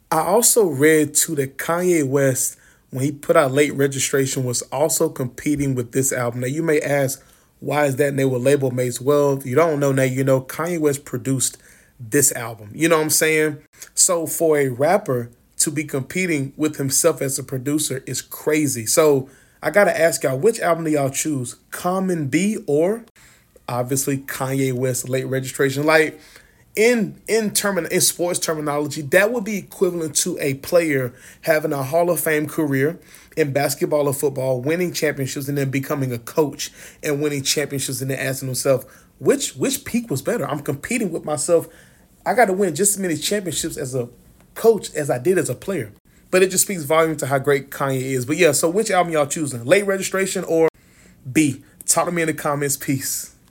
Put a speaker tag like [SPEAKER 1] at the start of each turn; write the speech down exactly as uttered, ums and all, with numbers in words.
[SPEAKER 1] I also read too that Kanye West, when he put out Late Registration, was also competing with this album. Now you may ask, why is that? And they were label mates. Well, if you don't know now, you know Kanye West produced this album. You know what I'm saying? So for a rapper to be competing with himself as a producer is crazy. So I gotta ask y'all, which album do y'all choose? Common B or obviously Kanye West Late Registration? Like in in termin in sports terminology, that would be equivalent to a player having a Hall of Fame career in basketball or football, winning championships, and then becoming a coach and winning championships, and then asking himself, which which peak was better? I'm competing with myself. I got to win just as many championships as a coach as I did as a player. But it just speaks volume to how great Kanye is. But yeah, so which album y'all choosing? Late Registration or B? Talk to me in the comments. Peace.